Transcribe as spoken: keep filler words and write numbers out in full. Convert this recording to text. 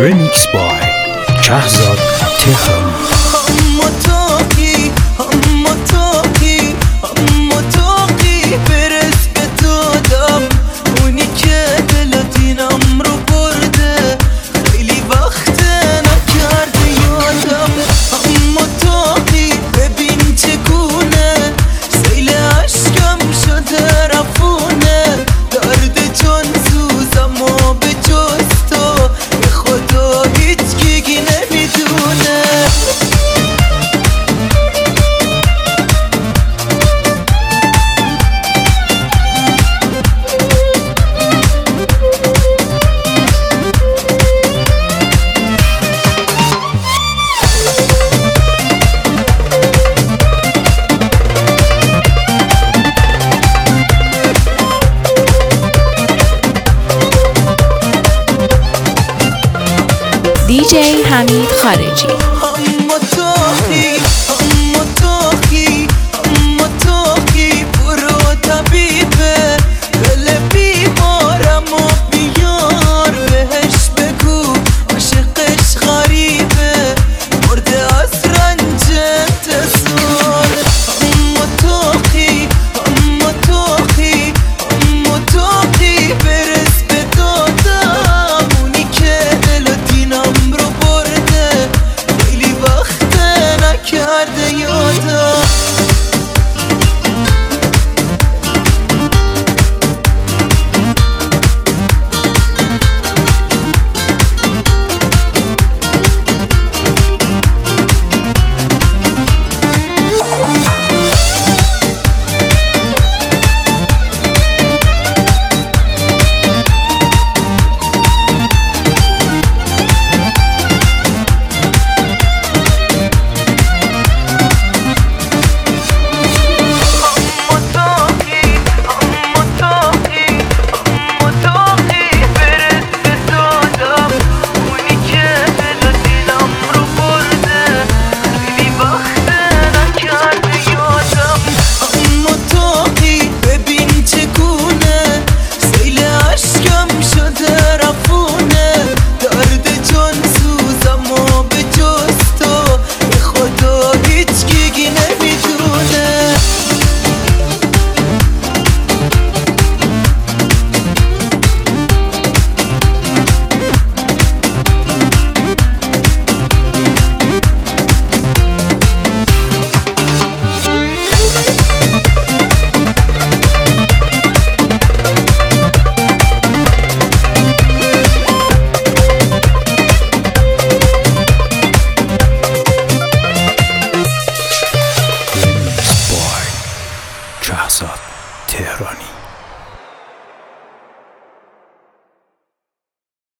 Remix by شهزاد تهرانی. اما توقی اما توقی اما توقی برس به دادم اونی که دلاتینم رو برده خیلی وقت نکرده یادم. اما توقی ببین چگونه سیل عشقم شده رفونه درد چون سوزم و به جز تو به خدا هیچ گیگی نمیدونه. دی جی حمید خارجی. اما توقی اما توقی اما توقی برو طبیبه دل بیمارم و بیار بهش بگو عاشقش غریبه مرده از رنج انتظار. اما توقی اما توقی اما توقی برس به دادم اونی که دلاتینم رو برده خیلی وقت نکرده یادم. شهزاد تهرانی.